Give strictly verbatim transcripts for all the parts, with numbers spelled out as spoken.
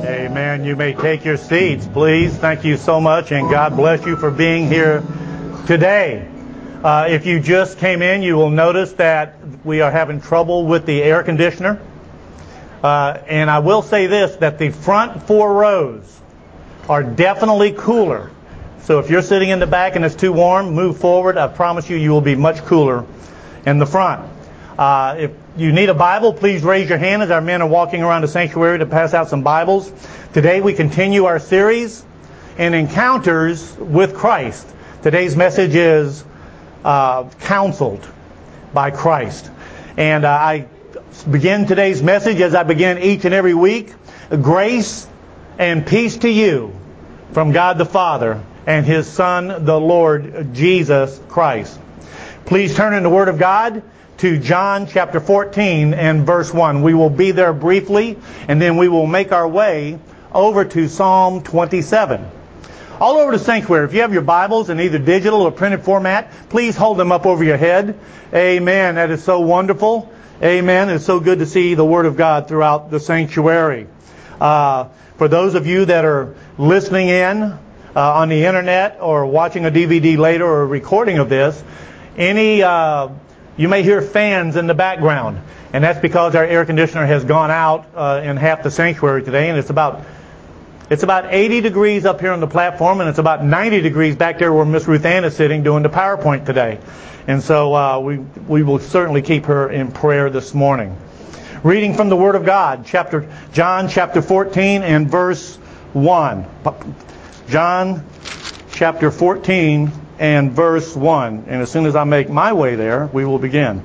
Amen. You may take your seats, please. Thank you so much, and God bless you for being here today. Uh, if you just came in, you will notice that we are having trouble with the air conditioner. Uh, and I will say this, that the front four rows are definitely cooler. So if you're sitting in the back and it's too warm, move forward. I promise you, you will be much cooler in the front. Uh, if you need a Bible, please raise your hand as our men are walking around the sanctuary to pass out some Bibles. Today we continue our series in Encounters with Christ. Today's message is uh, Counseled by Christ. And uh, I begin today's message as I begin each and every week. Grace and peace to you from God the Father and His Son, the Lord Jesus Christ. Please turn in the Word of God to John chapter fourteen and verse one. We will be there briefly, and then we will make our way over to Psalm twenty-seven. All over the sanctuary, if you have your Bibles in either digital or printed format, please hold them up over your head. Amen. That is so wonderful. Amen. It's so good to see the Word of God throughout the sanctuary. Uh, for those of you that are listening in uh, on the internet or watching a D V D later or a recording of this, any uh, you may hear fans in the background, and that's because our air conditioner has gone out uh, in half the sanctuary today, and it's about it's about eighty degrees up here on the platform, and it's about ninety degrees back there where Miss Ruth Ann is sitting doing the PowerPoint today. And so uh, we we will certainly keep her in prayer this morning. Reading from the Word of God, chapter John chapter fourteen and verse one. John chapter fourteen and verse one. And as soon as I make my way there, we will begin.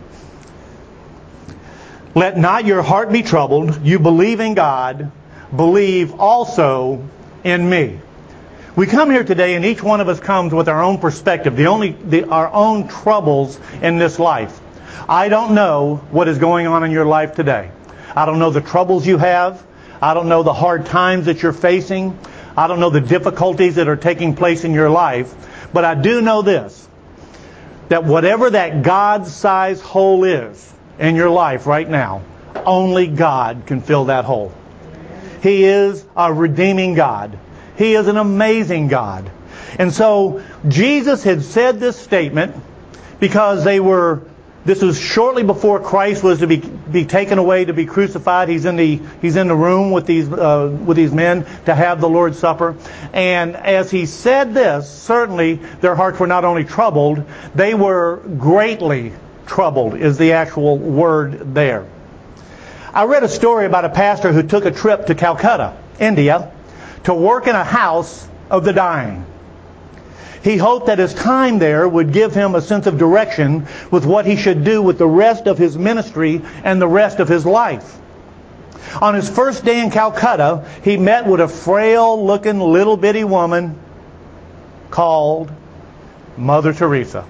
Let not your heart be troubled. You believe in God. Believe also in me. We come here today, and each one of us comes with our own perspective, the only the, our own troubles in this life. I don't know what is going on in your life today. I don't know the troubles you have. I don't know the hard times that you're facing. I don't know the difficulties that are taking place in your life. But I do know this, that whatever that God-sized hole is in your life right now, only God can fill that hole. He is a redeeming God. He is an amazing God. And so Jesus had said this statement because they were, this was shortly before Christ was to be be taken away to be crucified. He's in the he's in the room with these uh, with these men to have the Lord's Supper. And as he said this, certainly their hearts were not only troubled, they were greatly troubled, is the actual word there. I read a story about a pastor who took a trip to Calcutta, India, to work in a house of the dying. He hoped that his time there would give him a sense of direction with what he should do with the rest of his ministry and the rest of his life. On his first day in Calcutta, he met with a frail-looking little bitty woman called Mother Teresa.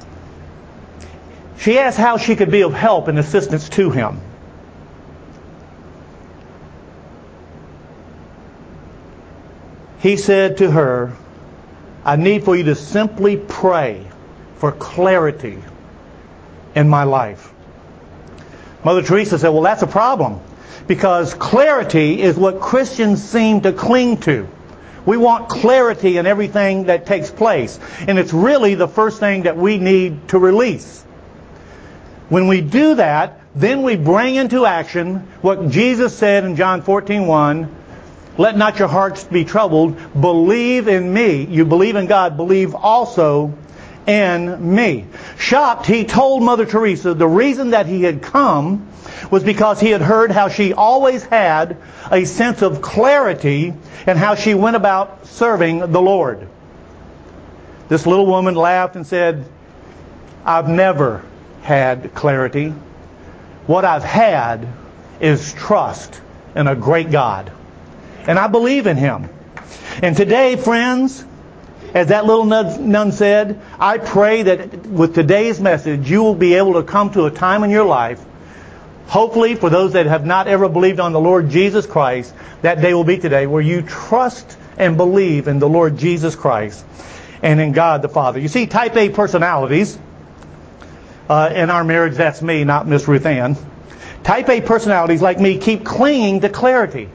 She asked how she could be of help and assistance to him. He said to her, I need for you to simply pray for clarity in my life. Mother Teresa said, well, that's a problem, because clarity is what Christians seem to cling to. We want clarity in everything that takes place, and it's really the first thing that we need to release. When we do that, then we bring into action what Jesus said in John fourteen one, let not your hearts be troubled. Believe in me. You believe in God. Believe also in me. Shocked, he told Mother Teresa the reason that he had come was because he had heard how she always had a sense of clarity and how she went about serving the Lord. This little woman laughed and said, I've never had clarity. What I've had is trust in a great God. And I believe in Him. And today, friends, as that little nun said, I pray that with today's message, you will be able to come to a time in your life, hopefully for those that have not ever believed on the Lord Jesus Christ, that day will be today, where you trust and believe in the Lord Jesus Christ and in God the Father. You see, type A personalities, uh, in our marriage, that's me, not Miss Ruth Ann. Type A personalities like me keep clinging to clarity.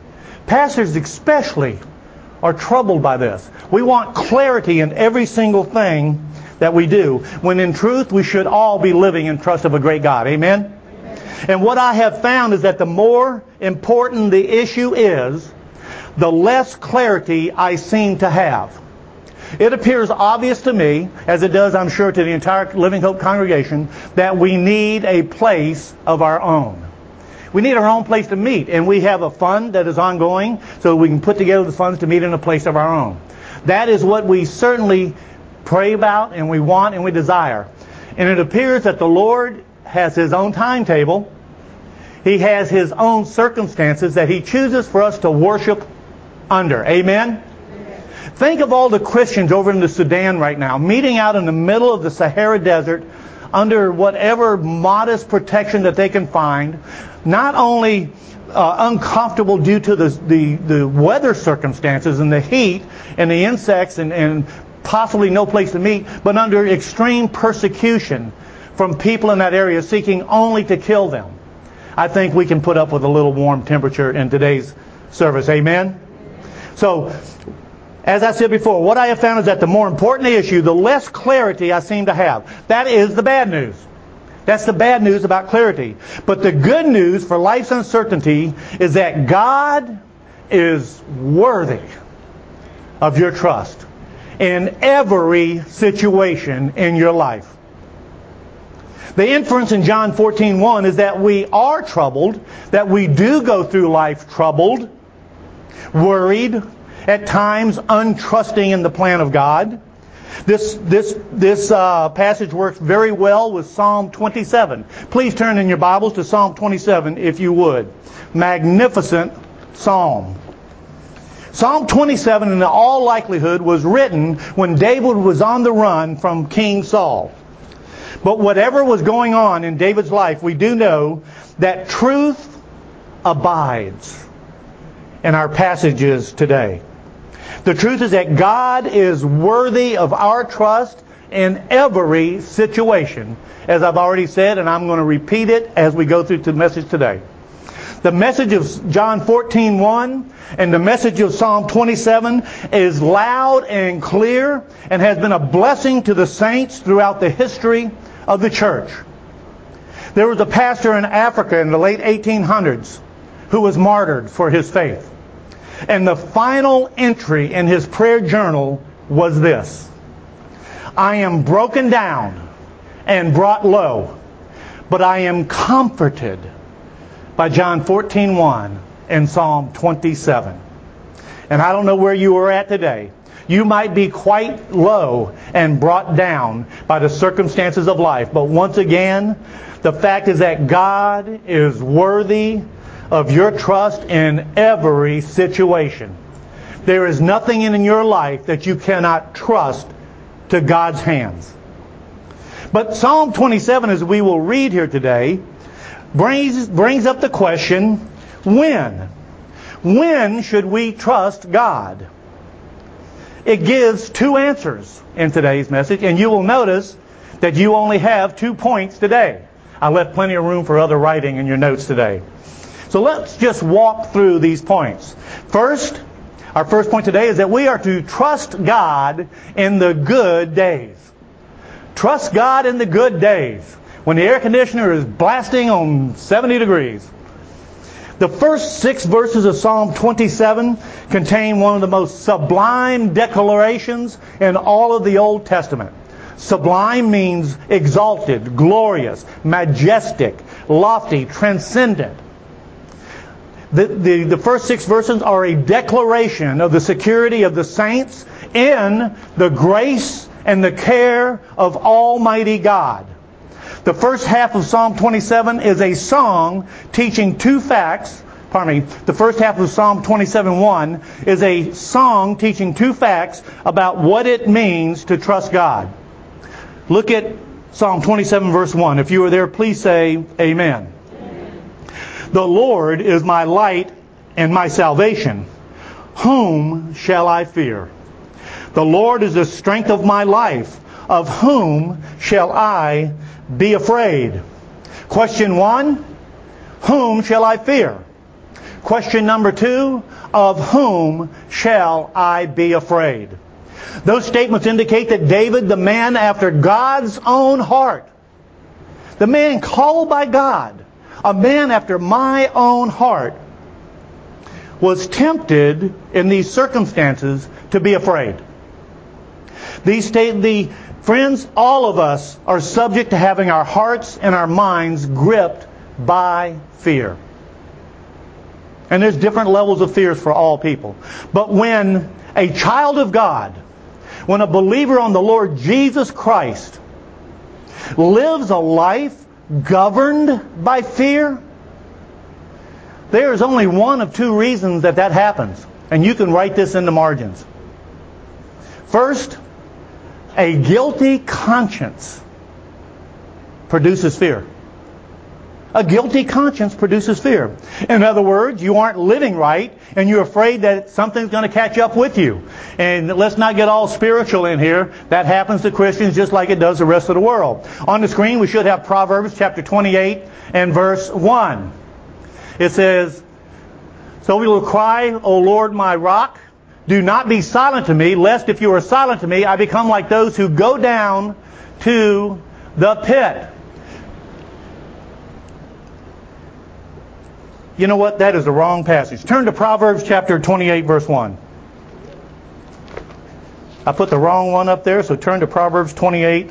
Pastors especially are troubled by this. We want clarity in every single thing that we do, when in truth we should all be living in trust of a great God. Amen? And what I have found is that the more important the issue is, the less clarity I seem to have. It appears obvious to me, as it does, I'm sure, to the entire Living Hope congregation, that we need a place of our own. We need our own place to meet, and we have a fund that is ongoing so we can put together the funds to meet in a place of our own. That is what we certainly pray about, and we want, and we desire. And it appears that the Lord has His own timetable. He has His own circumstances that He chooses for us to worship under. Amen? Think of all the Christians over in the Sudan right now, meeting out in the middle of the Sahara Desert under whatever modest protection that they can find, not only uh, uncomfortable due to the, the, the weather circumstances and the heat and the insects and, and possibly no place to meet, but under extreme persecution from people in that area seeking only to kill them. I think we can put up with a little warm temperature in today's service. Amen? So, as I said before, what I have found is that the more important the issue, the less clarity I seem to have. That is the bad news. That's the bad news about clarity. But the good news for life's uncertainty is that God is worthy of your trust in every situation in your life. The inference in John fourteen one is that we are troubled, that we do go through life troubled, worried, at times untrusting in the plan of God. This this this uh, passage works very well with Psalm twenty-seven. Please turn in your Bibles to Psalm twenty-seven if you would. Magnificent psalm. Psalm twenty-seven, in all likelihood, was written when David was on the run from King Saul. But whatever was going on in David's life, we do know that truth abides in our passages today. The truth is that God is worthy of our trust in every situation, as I've already said, and I'm going to repeat it as we go through the message today. The message of John fourteen one and the message of Psalm twenty-seven is loud and clear and has been a blessing to the saints throughout the history of the church. There was a pastor in Africa in the late eighteen hundreds who was martyred for his faith. And the final entry in his prayer journal was this: I am broken down and brought low, but I am comforted by John fourteen one and Psalm twenty-seven. And I don't know where you are at today. You might be quite low and brought down by the circumstances of life. But once again, the fact is that God is worthy of your trust in every situation. There is nothing in your life that you cannot trust to God's hands. But Psalm twenty-seven, as we will read here today, brings, brings up the question, when? When should we trust God? It gives two answers in today's message, and you will notice that you only have two points today. I left plenty of room for other writing in your notes today. So let's just walk through these points. First, our first point today is that we are to trust God in the good days. Trust God in the good days, when the air conditioner is blasting on seventy degrees. The first six verses of Psalm twenty-seven contain one of the most sublime declarations in all of the Old Testament. Sublime means exalted, glorious, majestic, lofty, transcendent. The, the, the first six verses are a declaration of the security of the saints in the grace and the care of Almighty God. The first half of Psalm twenty-seven is a song teaching two facts. Pardon me. The first half of Psalm twenty-seven one is a song teaching two facts about what it means to trust God. Look at Psalm twenty-seven verse one. If you are there, please say amen. The Lord is my light and my salvation. Whom shall I fear? The Lord is the strength of my life. Of whom shall I be afraid? Question one, whom shall I fear? Question number two, of whom shall I be afraid? Those statements indicate that David, the man after God's own heart, the man called by God, a man after my own heart, was tempted in these circumstances to be afraid. These state, the friends, all of us are subject to having our hearts and our minds gripped by fear. And there's different levels of fears for all people. But when a child of God, when a believer on the Lord Jesus Christ lives a life governed by fear, there is only one of two reasons that that happens. And you can write this in the margins. First, a guilty conscience produces fear. A guilty conscience produces fear. In other words, you aren't living right, and you're afraid that something's going to catch up with you. And let's not get all spiritual in here. That happens to Christians just like it does the rest of the world. On the screen, we should have Proverbs chapter twenty-eight and verse one. It says, "So we will cry, O Lord, my rock. Do not be silent to me, lest if you are silent to me, I become like those who go down to the pit." You know what? That is the wrong passage. Turn to Proverbs chapter twenty-eight, verse one. I put the wrong one up there, so turn to Proverbs twenty-eight,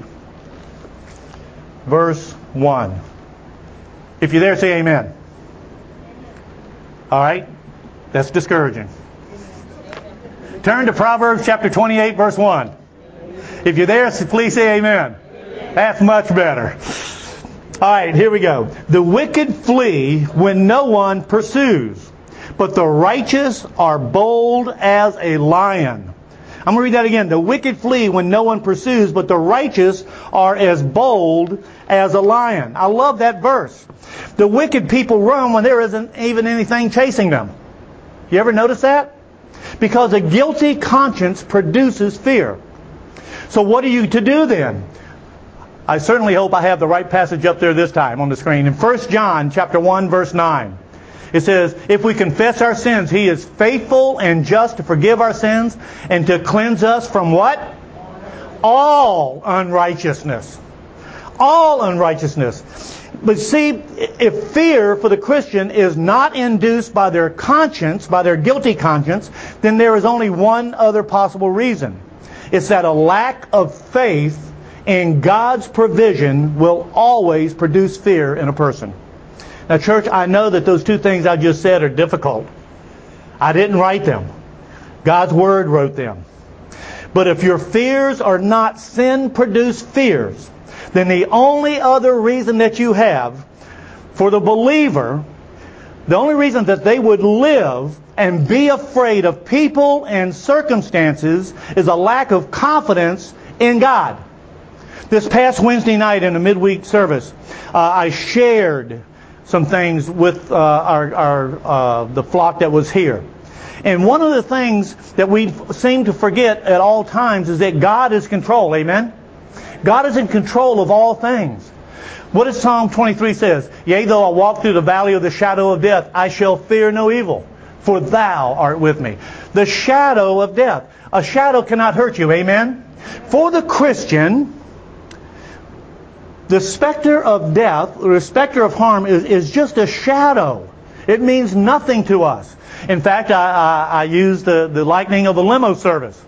verse one. If you're there, say amen. All right? That's discouraging. Turn to Proverbs chapter twenty-eight, verse one. If you're there, please say amen. That's much better. All right, here we go. "The wicked flee when no one pursues, but the righteous are bold as a lion." I'm going to read that again. "The wicked flee when no one pursues, but the righteous are as bold as a lion." I love that verse. The wicked people run when there isn't even anything chasing them. You ever notice that? Because a guilty conscience produces fear. So what are you to do then? I certainly hope I have the right passage up there this time on the screen. In First John chapter one, verse nine, it says, "If we confess our sins, He is faithful and just to forgive our sins and to cleanse us from" what? "All unrighteousness." All unrighteousness. But see, if fear for the Christian is not induced by their conscience, by their guilty conscience, then there is only one other possible reason. It's that a lack of faith in God's provision will always produce fear in a person. Now, church, I know that those two things I just said are difficult. I didn't write them. God's Word wrote them. But if your fears are not sin-produced fears, then the only other reason that you have for the believer, the only reason that they would live and be afraid of people and circumstances is a lack of confidence in God. This past Wednesday night in the midweek service, uh, I shared some things with uh, our, our uh, the flock that was here. And one of the things that we seem to forget at all times is that God is in control. Amen? God is in control of all things. What does Psalm twenty-three says? "Yea, though I walk through the valley of the shadow of death, I shall fear no evil, for Thou art with me." The shadow of death. A shadow cannot hurt you. Amen? For the Christian, the specter of death, or the specter of harm, is, is just a shadow. It means nothing to us. In fact, I, I, I use the, the likening of a limo service.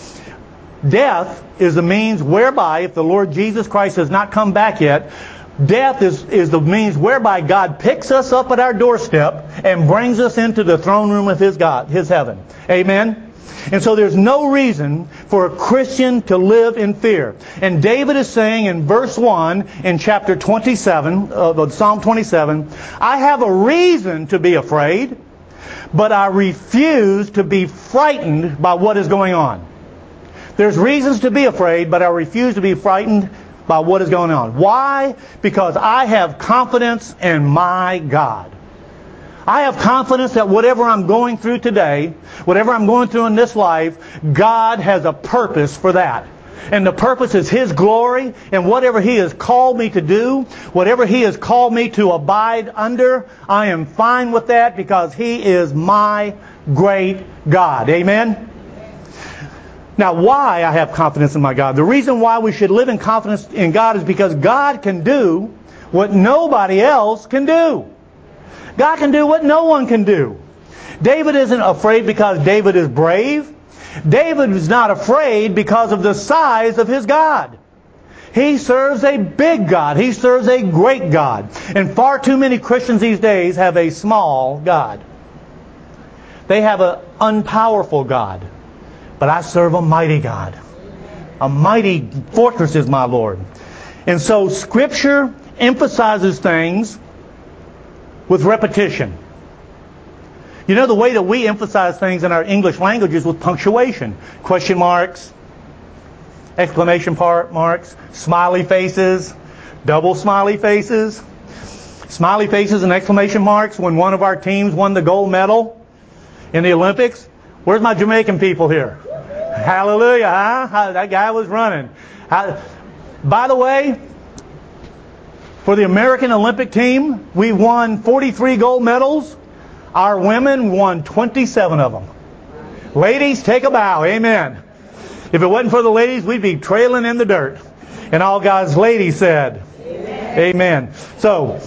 Death is the means whereby, if the Lord Jesus Christ has not come back yet, death is, is the means whereby God picks us up at our doorstep and brings us into the throne room of His God, His heaven. Amen? And so there's no reason for a Christian to live in fear. And David is saying in verse one in chapter twenty-seven, of Psalm twenty-seven, "I have a reason to be afraid, but I refuse to be frightened by what is going on." There's reasons to be afraid, but I refuse to be frightened by what is going on. Why? Because I have confidence in my God. I have confidence that whatever I'm going through today, whatever I'm going through in this life, God has a purpose for that. and the purpose is His glory, and whatever He has called me to do, whatever He has called me to abide under, I am fine with that because He is my great God. Amen? Now, why I have confidence in my God? The reason why we should live in confidence in God is because God can do what nobody else can do. God can do what no one can do. David isn't afraid because David is brave. David is not afraid because of the size of his God. He serves a big God. He serves a great God. And far too many Christians these days have a small God. They have an unpowerful God. But I serve a mighty God. A mighty fortress is my Lord. And so Scripture emphasizes things with repetition. You know, the way that we emphasize things in our English language is with punctuation. Question marks, exclamation part marks, smiley faces, double smiley faces, smiley faces and exclamation marks when one of our teams won the gold medal in the Olympics. Where's my Jamaican people here? Hallelujah, huh? That guy was running. By the way, for the American Olympic team, we won forty-three gold medals. Our women won twenty-seven of them. Ladies, take a bow. Amen. If it wasn't for the ladies, we'd be trailing in the dirt. And all God's ladies said, Amen. Amen. So,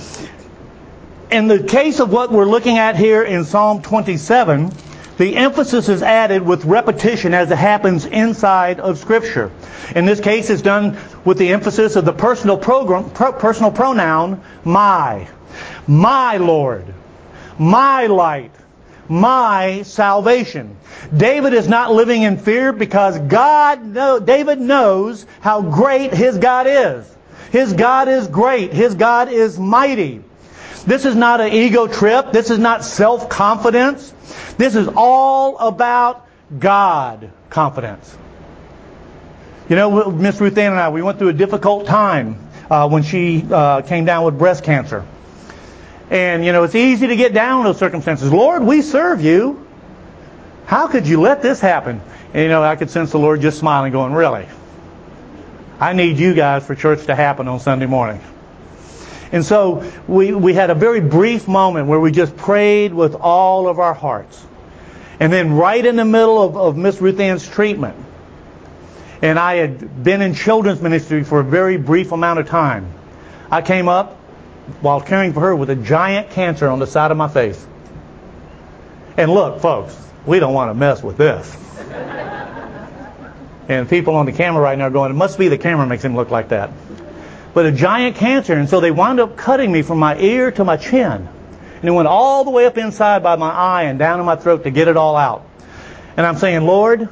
in the case of what we're looking at here in Psalm twenty-seven, the emphasis is added with repetition as it happens inside of Scripture. In this case, it's done with the emphasis of the personal program, pro, personal pronoun, my. My Lord. My light. My salvation. David is not living in fear because God, know, David knows how great his God is. His God is great. His God is mighty. This is not an ego trip. This is not self-confidence. This is all about God confidence. You know, Miss Ruth Ann and I, we went through a difficult time uh, when she uh, came down with breast cancer. And, you know, it's easy to get down in those circumstances. Lord, we serve you. How could you let this happen? And, you know, I could sense the Lord just smiling, going, really? I need you guys for church to happen on Sunday morning. And so we, we had a very brief moment where we just prayed with all of our hearts. And then right in the middle of, of Miss Ruth Ann's treatment, and I had been in children's ministry for a very brief amount of time, I came up while caring for her with a giant cancer on the side of my face. And look, folks, we don't want to mess with this. And people on the camera right now are going, it must be the camera makes him look like that. But a giant cancer, and so they wound up cutting me from my ear to my chin. And it went all the way up inside by my eye and down in my throat to get it all out. And I'm saying, Lord,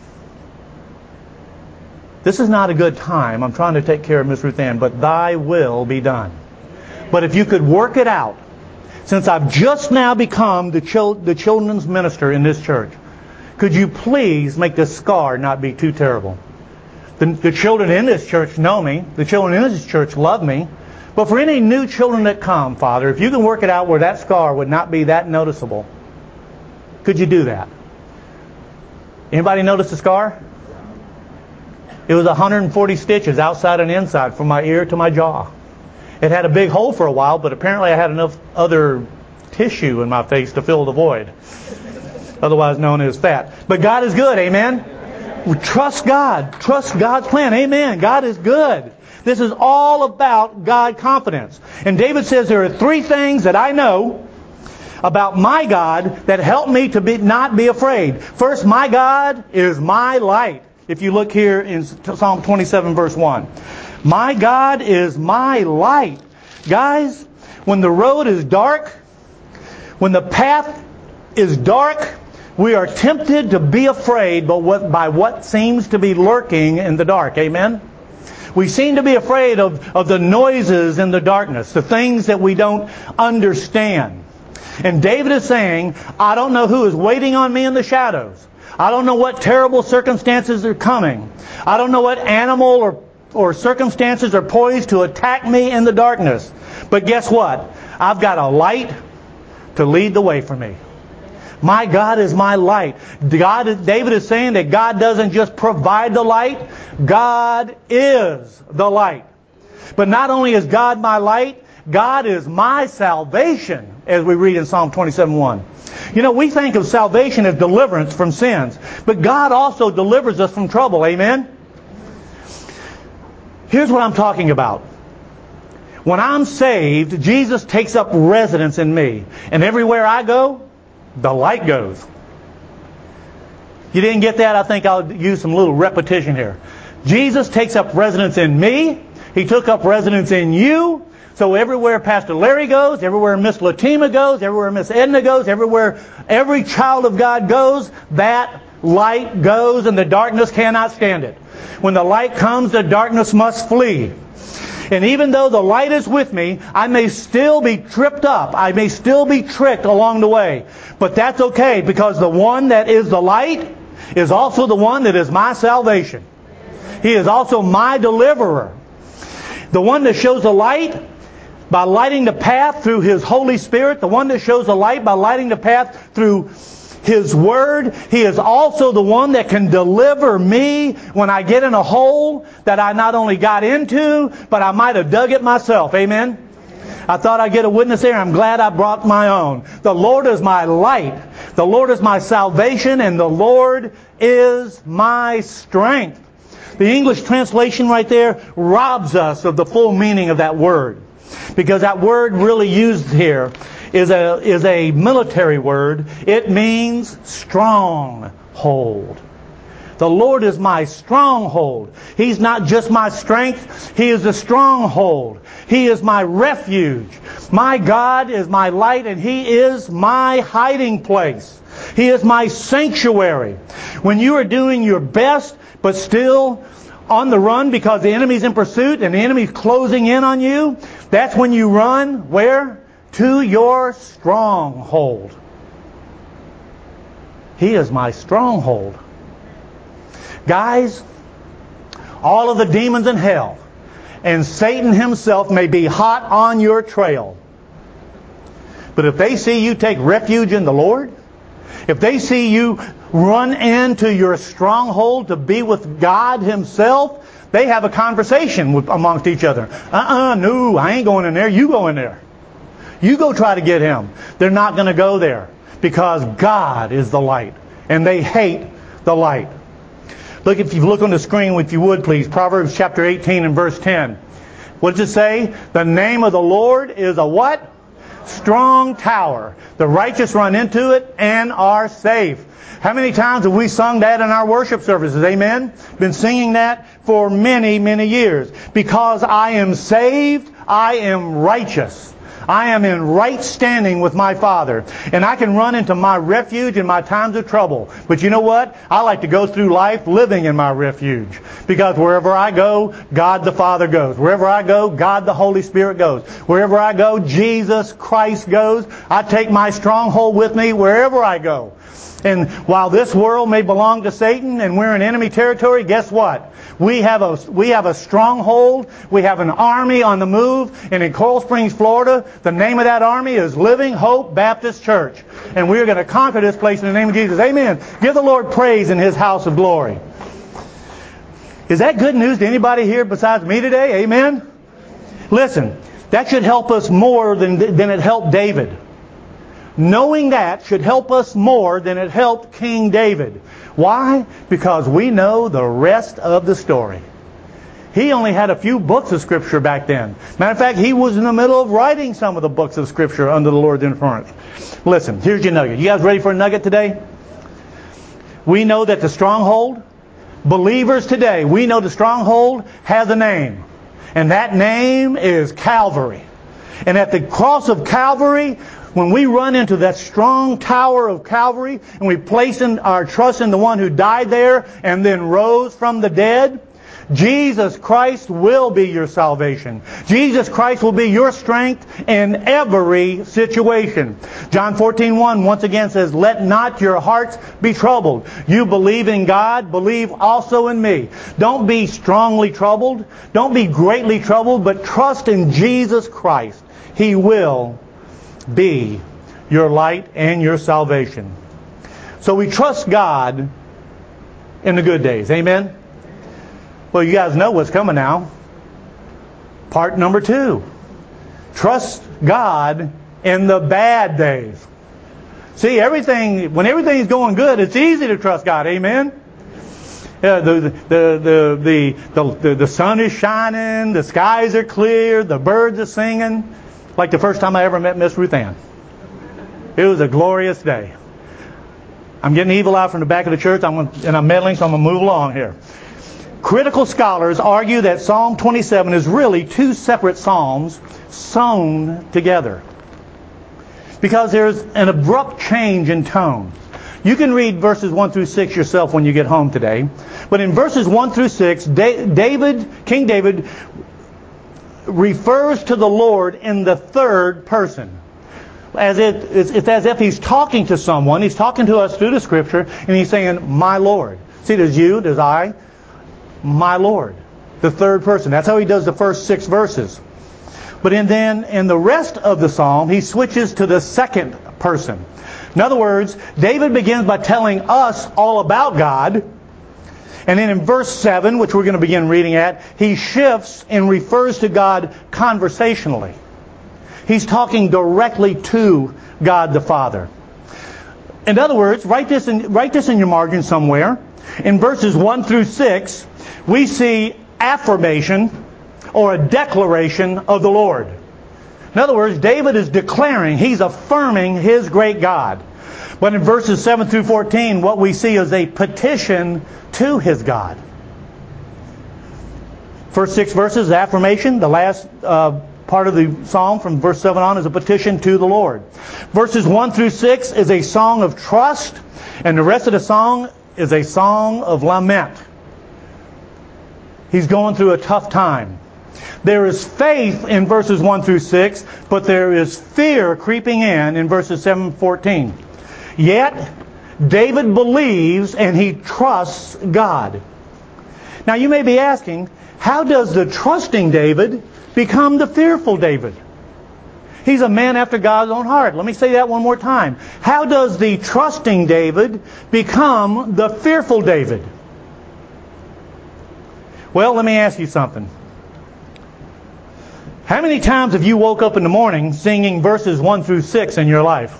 this is not a good time. I'm trying to take care of Miss Ruth Ann, but thy will be done. But if you could work it out, since I've just now become the, chil- the children's minister in this church, could you please make this scar not be too terrible? The, the children in this church know me. The children in this church love me. But for any new children that come, Father, if you can work it out where that scar would not be that noticeable, could you do that? Anybody notice the scar? It was one hundred forty stitches outside and inside from my ear to my jaw. It had a big hole for a while, but apparently I had enough other tissue in my face to fill the void, otherwise known as fat. But God is good, amen? Trust God. Trust God's plan. Amen. God is good. This is all about God confidence. And David says there are three things that I know about my God that help me to be, not be afraid. First, my God is my light. If you look here in Psalm twenty-seven, verse one. My God is my light. Guys, when the road is dark, when the path is dark, we are tempted to be afraid by what, by what seems to be lurking in the dark. Amen? We seem to be afraid of, of the noises in the darkness, the things that we don't understand. And David is saying, I don't know who is waiting on me in the shadows. I don't know what terrible circumstances are coming. I don't know what animal or, or circumstances are poised to attack me in the darkness. But guess what? I've got a light to lead the way for me. My God is my light. God, David is saying that God doesn't just provide the light, God is the light. But not only is God my light, God is my salvation, as we read in Psalm twenty-seven one. You know, we think of salvation as deliverance from sins, but God also delivers us from trouble. Amen? Here's what I'm talking about. When I'm saved, Jesus takes up residence in me. And everywhere I go, the light goes. You didn't get that? I think I'll use some little repetition here. Jesus takes up residence in me. He took up residence in you. So everywhere Pastor Larry goes, everywhere Miss Latima goes, everywhere Miss Edna goes, everywhere every child of God goes, that light goes and the darkness cannot stand it. When the light comes, the darkness must flee. And even though the light is with me, I may still be tripped up. I may still be tricked along the way. But that's okay, because the one that is the light is also the one that is my salvation. He is also my deliverer. The one that shows the light by lighting the path through His Holy Spirit, the one that shows the light by lighting the path through His Word, He is also the one that can deliver me when I get in a hole that I not only got into, but I might have dug it myself. Amen? I thought I'd get a witness there. I'm glad I brought my own. The Lord is my light. The Lord is my salvation, and the Lord is my strength. The English translation right there robs us of the full meaning of that word. Because that word really used here is a, is a military word. It means stronghold. The Lord is my stronghold. He's not just my strength. He is a stronghold. He is my refuge. My God is my light, and He is my hiding place. He is my sanctuary. When you are doing your best, but still on the run because the enemy's in pursuit and the enemy's closing in on you, that's when you run, where? To your stronghold. He is my stronghold. Guys, all of the demons in hell and Satan himself may be hot on your trail. But if they see you take refuge in the Lord, if they see you run into your stronghold to be with God Himself, they have a conversation with, amongst each other. Uh-uh, no, I ain't going in there. You go in there. You go try to get him. They're not going to go there because God is the light, and they hate the light. Look, if you look on the screen, if you would, please, Proverbs chapter eighteen and verse ten. What does it say? The name of the Lord is a what? Strong tower. The righteous run into it and are safe. How many times have we sung that in our worship services? Amen? Been singing that for many, many years. Because I am saved, I am righteous. I am in right standing with my Father. And I can run into my refuge in my times of trouble. But you know what? I like to go through life living in my refuge. Because wherever I go, God the Father goes. Wherever I go, God the Holy Spirit goes. Wherever I go, Jesus Christ goes. I take my stronghold with me wherever I go. And while this world may belong to Satan and we're in enemy territory, guess what? We have a we have a stronghold. We have an army on the move. And in Coral Springs, Florida, the name of that army is Living Hope Baptist Church. And we're going to conquer this place in the name of Jesus. Amen. Give the Lord praise in His house of glory. Is that good news to anybody here besides me today? Amen? Listen, that should help us more than, than it helped David. Knowing that should help us more than it helped King David. Why? Because we know the rest of the story. He only had a few books of Scripture back then. Matter of fact, he was in the middle of writing some of the books of Scripture under the Lord's influence. Listen, here's your nugget. You guys ready for a nugget today? We know that the stronghold, believers today, we know the stronghold has a name. And that name is Calvary. And at the cross of Calvary, when we run into that strong tower of Calvary and we place in our trust in the one who died there and then rose from the dead, Jesus Christ will be your salvation. Jesus Christ will be your strength in every situation. John fourteen one once again says, "Let not your hearts be troubled. You believe in God, believe also in me." Don't be strongly troubled. Don't be greatly troubled, but trust in Jesus Christ. He will be your light and your salvation. So we trust God in the good days. Amen? Well, you guys know what's coming now. Part number two. Trust God in the bad days. See, everything, when everything's going good, it's easy to trust God. Amen? Yeah, the, the, the, the, the, the, the sun is shining, the skies are clear, the birds are singing. Like the first time I ever met Miss Ruth Ann. It was a glorious day. I'm getting evil out from the back of the church, I'm gonna, and I'm meddling, so I'm going to move along here. Critical scholars argue that Psalm twenty-seven is really two separate psalms sewn together, because there's an abrupt change in tone. You can read verses one through six yourself when you get home today. But in verses one through six, David, King David, refers to the Lord in the third person. As it, it's, it's as if he's talking to someone. He's talking to us through the Scripture, and he's saying, my Lord. See, there's you, there's I, my Lord. The third person. That's how he does the first six verses. But in, then, in the rest of the psalm, he switches to the second person. In other words, David begins by telling us all about God. And then in verse seven, which we're going to begin reading at, he shifts and refers to God conversationally. He's talking directly to God the Father. In other words, write this in, write this in your margin somewhere. In verses one through six, we see affirmation or a declaration of the Lord. In other words, David is declaring, he's affirming his great God. But in verses seven through fourteen, what we see is a petition to his God. First six verses, affirmation. The last uh, part of the psalm from verse seven on is a petition to the Lord. Verses one through six is a song of trust, and the rest of the song is a song of lament. He's going through a tough time. There is faith in verses one through six, but there is fear creeping in in verses seven and fourteen. Yet, David believes and he trusts God. Now you may be asking, how does the trusting David become the fearful David? He's a man after God's own heart. Let me say that one more time. How does the trusting David become the fearful David? Well, let me ask you something. How many times have you woke up in the morning singing verses one through six in your life?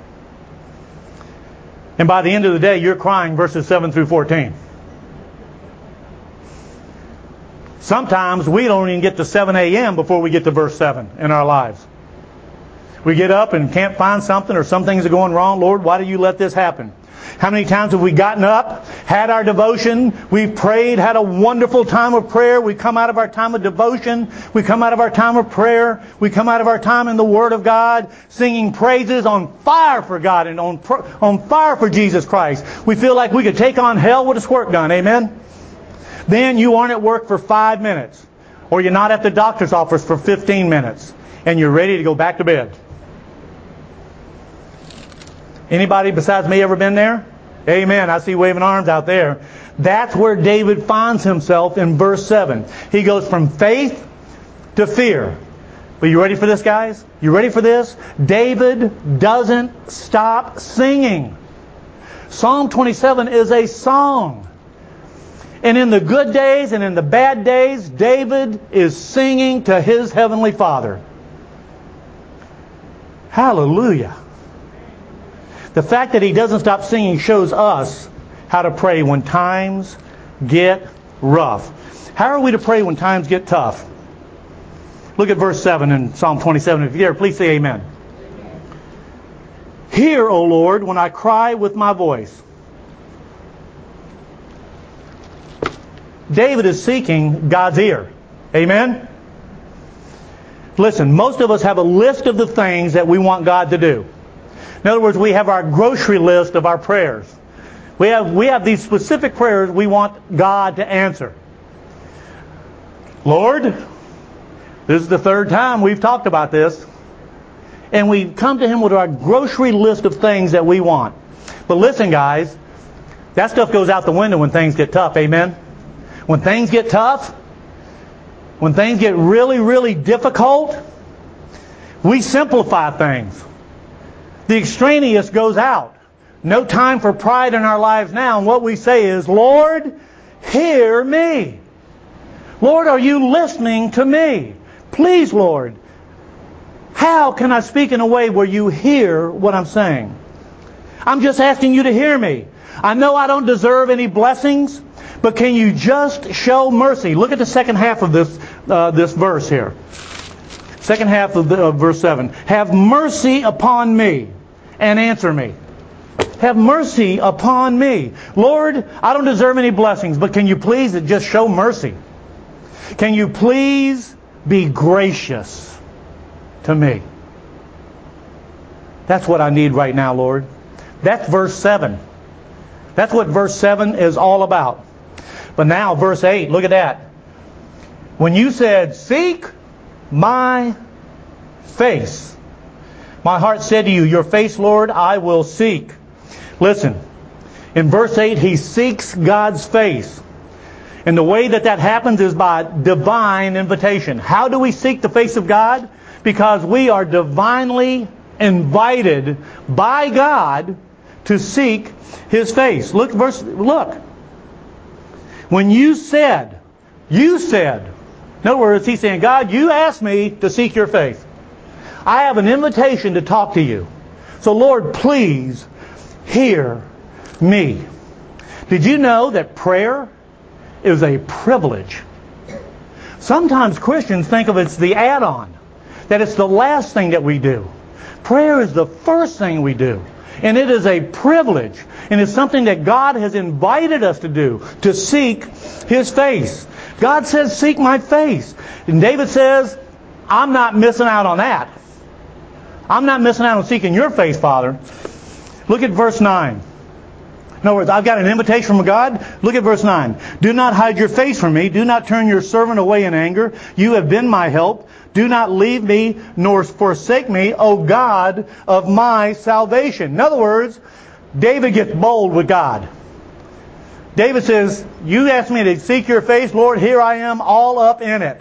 And by the end of the day, you're crying verses seven through fourteen. Sometimes we don't even get to seven a.m. before we get to verse seven in our lives. We get up and can't find something, or some things are going wrong. Lord, why do you let this happen? How many times have we gotten up, had our devotion, we've prayed, had a wonderful time of prayer, we come out of our time of devotion, we come out of our time of prayer, we come out of our time in the Word of God, singing praises, on fire for God and on, on fire for Jesus Christ. We feel like we could take on hell with a squirt gun, amen? Then you aren't at work for five minutes, or you're not at the doctor's office for fifteen minutes, and you're ready to go back to bed. Anybody besides me ever been there? Amen. I see waving arms out there. That's where David finds himself in verse seven. He goes from faith to fear. But you ready for this, guys? You ready for this? David doesn't stop singing. Psalm twenty-seven is a song. And in the good days and in the bad days, David is singing to his heavenly Father. Hallelujah. The fact that he doesn't stop singing shows us how to pray when times get rough. How are we to pray when times get tough? Look at verse seven in Psalm twenty-seven. If you're there, please say amen. Amen. Hear, O Lord, when I cry with my voice. David is seeking God's ear. Amen? Listen, most of us have a list of the things that we want God to do. In other words, we have our grocery list of our prayers. We have, we have these specific prayers we want God to answer. Lord, this is the third time we've talked about this. And we come to Him with our grocery list of things that we want. But listen, guys, that stuff goes out the window when things get tough. Amen? When things get tough, when things get really, really difficult, we simplify things. The extraneous goes out. No time for pride in our lives now. And what we say is, Lord, hear me. Lord, are you listening to me? Please, Lord, how can I speak in a way where you hear what I'm saying? I'm just asking you to hear me. I know I don't deserve any blessings, but can you just show mercy? Look at the second half of this uh, this verse here. Second half of, the, of verse seven. Have mercy upon me and answer me. Have mercy upon me. Lord, I don't deserve any blessings, but can you please just show mercy? Can you please be gracious to me? That's what I need right now, Lord. That's verse seven. That's what verse seven is all about. But now, verse eight, look at that. When you said, seek my face, my heart said to you, your face, Lord, I will seek. Listen, in verse eight, he seeks God's face. And the way that that happens is by divine invitation. How do we seek the face of God? Because we are divinely invited by God to seek His face. Look, verse, look. When you said, you said, in other words, He's saying, God, you asked me to seek your face. I have an invitation to talk to you. So Lord, please hear me. Did you know that prayer is a privilege? Sometimes Christians think of it as the add-on, that it's the last thing that we do. Prayer is the first thing we do. And it is a privilege. And it's something that God has invited us to do, to seek His face. God says, seek my face. And David says, I'm not missing out on that. I'm not missing out on seeking your face, Father. Look at verse nine. In other words, I've got an invitation from God. Look at verse nine. Do not hide your face from me. Do not turn your servant away in anger. You have been my help. Do not leave me nor forsake me, O God of my salvation. In other words, David gets bold with God. David says, you asked me to seek your face, Lord, here I am all up in it.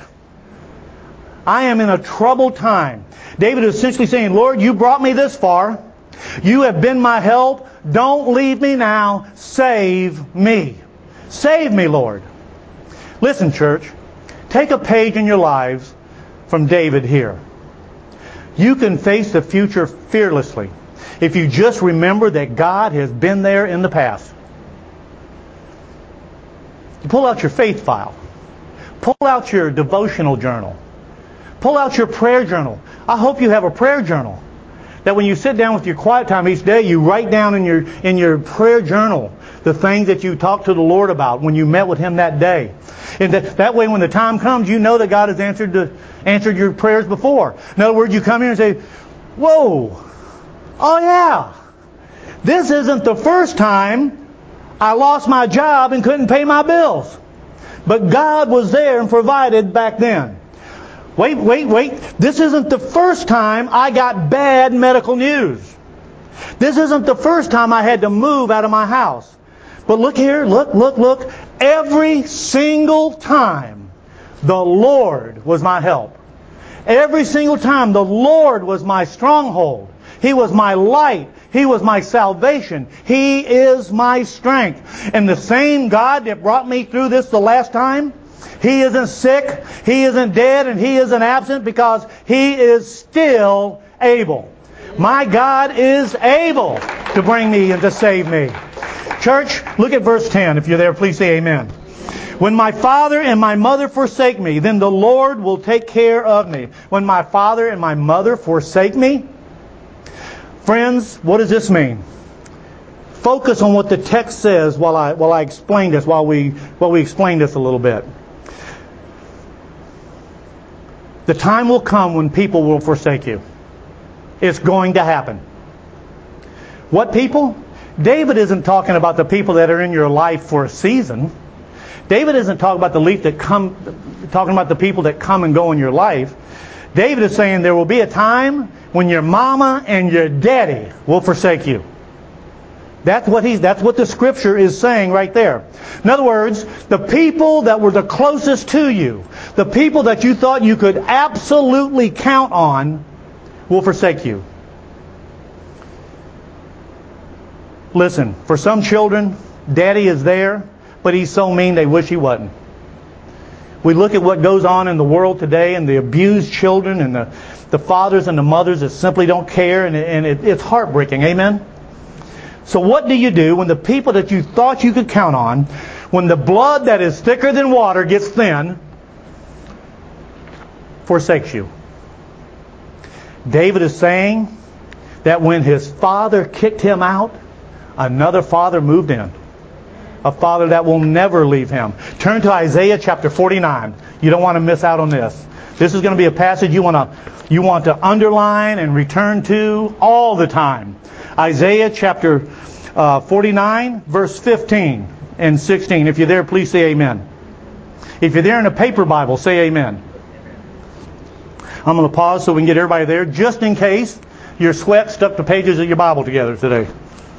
I am in a troubled time. David is essentially saying, Lord, you brought me this far. You have been my help. Don't leave me now. Save me. Save me, Lord. Listen, church. Take a page in your lives from David here. You can face the future fearlessly if you just remember that God has been there in the past. You pull out your faith file. Pull out your devotional journal. Pull out your prayer journal. I hope you have a prayer journal. That when you sit down with your quiet time each day, you write down in your in your prayer journal the things that you talked to the Lord about when you met with Him that day. And that, that way when the time comes, you know that God has answered the, answered your prayers before. In other words, you come here and say, whoa, oh yeah, this isn't the first time I lost my job and couldn't pay my bills. But God was there and provided back then. Wait, wait, wait. This isn't the first time I got bad medical news. This isn't the first time I had to move out of my house. But look here, look, look, look. Every single time, the Lord was my help. Every single time, the Lord was my stronghold. He was my light. He was my salvation. He is my strength. And the same God that brought me through this the last time, He isn't sick, He isn't dead, and He isn't absent because He is still able. My God is able to bring me and to save me. Church, look at verse ten. If you're there, please say amen. When my father and my mother forsake me, then the Lord will take care of me. When my father and my mother forsake me? Friends, what does this mean? Focus on what the text says while I while I explain this, while we while we explain this a little bit. The time will come when people will forsake you. It's going to happen. What people? David isn't talking about the people that are in your life for a season. David isn't talking about the leaf that come, talking about the people that come and go in your life. David is saying there will be a time when your mama and your daddy will forsake you. That's what he's, that's what the Scripture is saying right there. In other words, the people that were the closest to you, the people that you thought you could absolutely count on, will forsake you. Listen, for some children, Daddy is there, but he's so mean they wish he wasn't. We look at what goes on in the world today and the abused children and the, the fathers and the mothers that simply don't care, and, it, and it, it's heartbreaking. Amen? So what do you do when the people that you thought you could count on, when the blood that is thicker than water gets thin, forsakes you? David is saying that when his father kicked him out, another father moved in. A father that will never leave him. Turn to Isaiah chapter forty-nine. You don't want to miss out on this. This is going to be a passage you want to you want to underline and return to all the time. Isaiah chapter uh, forty-nine, verse fifteen and sixteen. If you're there, please say amen. If you're there in a paper Bible, say amen. I'm going to pause so we can get everybody there, just in case your sweat stuck the pages of your Bible together today.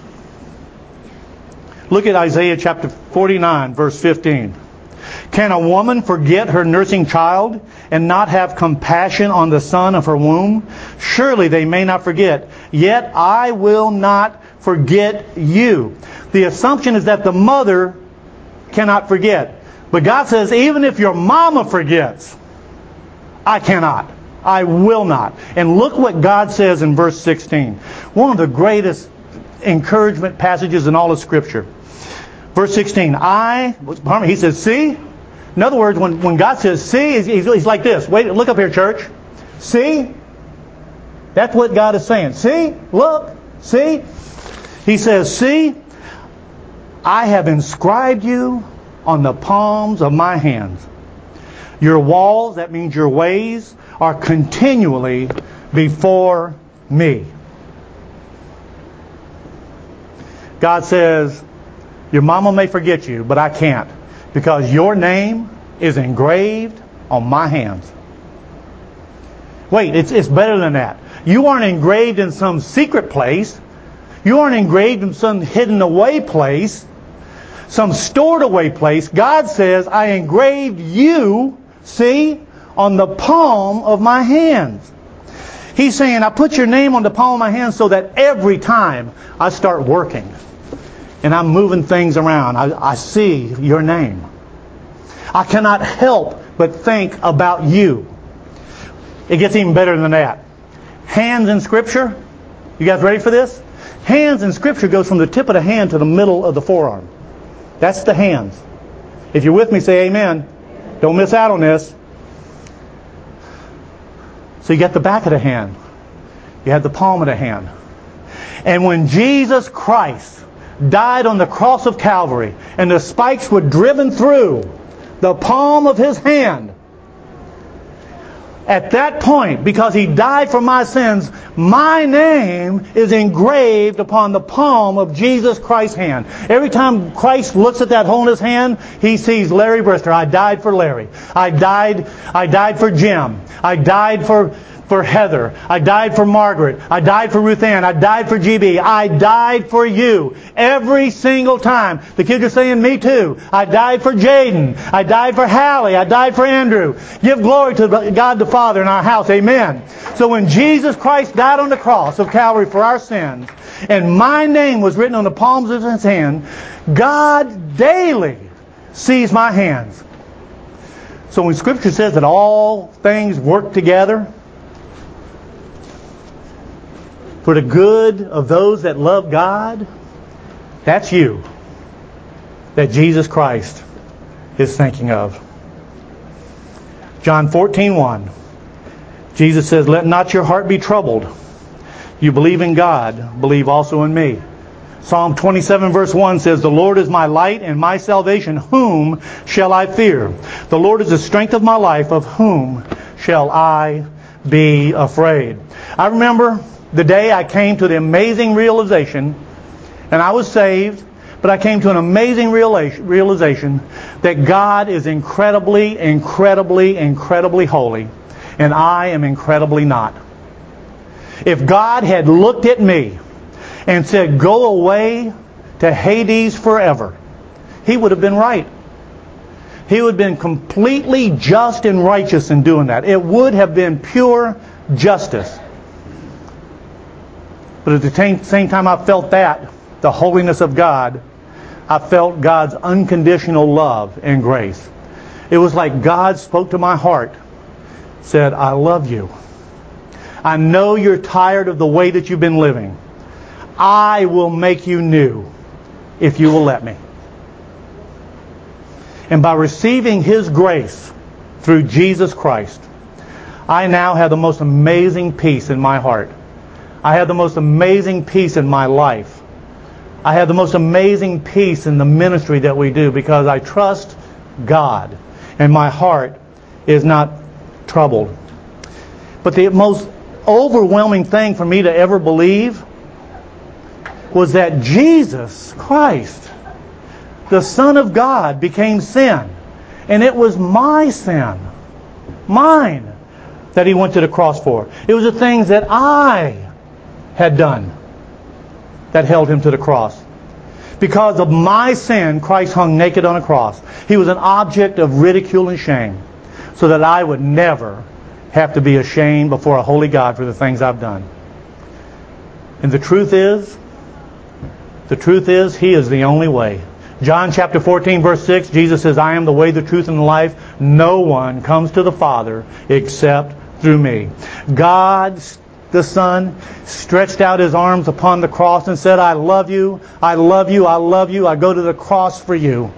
Look at Isaiah chapter forty-nine, verse fifteen. Can a woman forget her nursing child and not have compassion on the son of her womb? Surely they may not forget. Yet I will not forget you. The assumption is that the mother cannot forget. But God says, even if your mama forgets, I cannot. I will not. And look what God says in verse sixteen. One of the greatest encouragement passages in all of Scripture. Verse sixteen, I, he says, see? In other words, when, when God says, see, he's, he's like this. Wait, look up here, church. See? That's what God is saying. See? Look. See? He says, see? I have inscribed you on the palms of my hands. Your walls, that means your ways, are continually before me. God says, your mama may forget you, but I can't, because your name is engraved on my hands. Wait, it's, it's better than that. You aren't engraved in some secret place. You aren't engraved in some hidden away place, some stored away place. God says, I engraved you, see, on the palm of my hands. He's saying, I put your name on the palm of my hands so that every time I start working and I'm moving things around, I, I see your name. I cannot help but think about you. It gets even better than that. Hands in Scripture. You guys ready for this? Hands in Scripture goes from the tip of the hand to the middle of the forearm. That's the hands. If you're with me, say amen. Don't miss out on this. So you got the back of the hand. You have the palm of the hand. And when Jesus Christ died on the cross of Calvary and the spikes were driven through the palm of His hand, at that point, because He died for my sins, my name is engraved upon the palm of Jesus Christ's hand. Every time Christ looks at that hole in His hand, He sees Larry Brister. I died for Larry. I died, I died for Jim. I died for, for Heather. I died for Margaret. I died for Ruth Ann. I died for G B. I died for you. Every single time. The kids are saying, me too. I died for Jaden. I died for Hallie. I died for Andrew. Give glory to God the Father in our house. Amen. So when Jesus Christ died on the cross of Calvary for our sins, and my name was written on the palms of His hand, God daily sees my hands. So when Scripture says that all things work together for the good of those that love God, that's you that Jesus Christ is thinking of. John fourteen one. Jesus says, let not your heart be troubled. You believe in God, believe also in me. Psalm twenty-seven verse one says, the Lord is my light and my salvation. Whom shall I fear? The Lord is the strength of my life. Of whom shall I be afraid? I remember the day I came to the amazing realization, and I was saved, but I came to an amazing realization that God is incredibly, incredibly, incredibly holy, and I am incredibly not. If God had looked at me and said, go away to Hades forever, He would have been right. He would have been completely just and righteous in doing that. It would have been pure justice. But at the same time I felt that, the holiness of God, I felt God's unconditional love and grace. It was like God spoke to my heart, said, I love you. I know you're tired of the way that you've been living. I will make you new if you will let me. And by receiving His grace through Jesus Christ, I now have the most amazing peace in my heart. I have the most amazing peace in my life. I have the most amazing peace in the ministry that we do because I trust God and my heart is not troubled. But the most overwhelming thing for me to ever believe was that Jesus Christ, the Son of God, became sin. And it was my sin, mine, that He went to the cross for. It was the things that I had done that held Him to the cross. Because of my sin, Christ hung naked on a cross. He was an object of ridicule and shame, so that I would never have to be ashamed before a holy God for the things I've done. And the truth is, the truth is, He is the only way. John chapter fourteen, verse six, Jesus says, I am the way, the truth, and the life. No one comes to the Father except through me. God, the Son, stretched out His arms upon the cross and said, I love you, I love you, I love you, I go to the cross for you.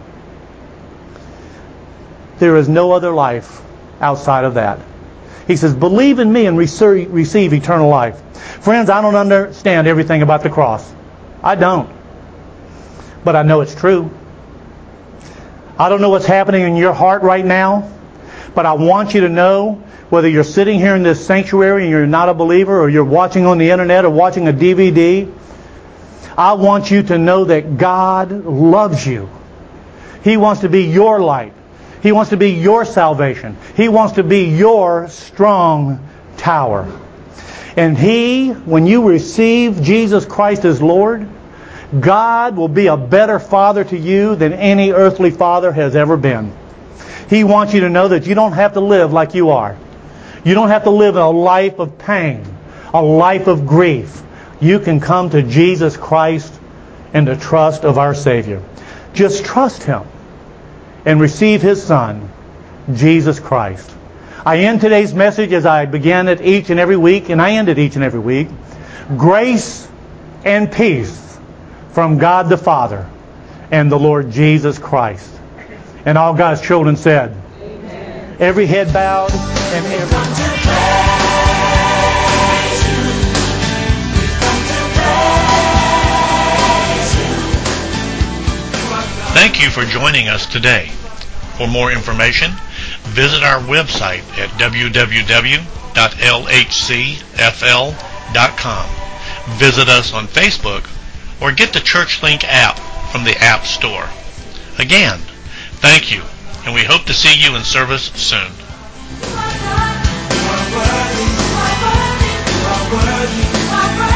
There is no other life outside of that. He says, believe in me and receive, receive eternal life. Friends, I don't understand everything about the cross. I don't. But I know it's true. I don't know what's happening in your heart right now, but I want you to know, whether you're sitting here in this sanctuary and you're not a believer, or you're watching on the internet or watching a D V D, I want you to know that God loves you. He wants to be your light. He wants to be your salvation. He wants to be your strong tower. And He, when you receive Jesus Christ as Lord, God will be a better father to you than any earthly father has ever been. He wants you to know that you don't have to live like you are. You don't have to live a life of pain, a life of grief. You can come to Jesus Christ in the trust of our Savior. Just trust Him and receive His Son, Jesus Christ. I end today's message as I began it each and every week, and I end it each and every week. Grace and peace from God the Father and the Lord Jesus Christ. And all God's children said, amen. Every head bowed and every... Thank you for joining us today. For more information, visit our website at w w w dot l h c f l dot com. Visit us on Facebook or get the ChurchLink app from the App Store. Again, thank you, and we hope to see you in service soon. You are worthy, you are worthy, you are worthy, you are worthy.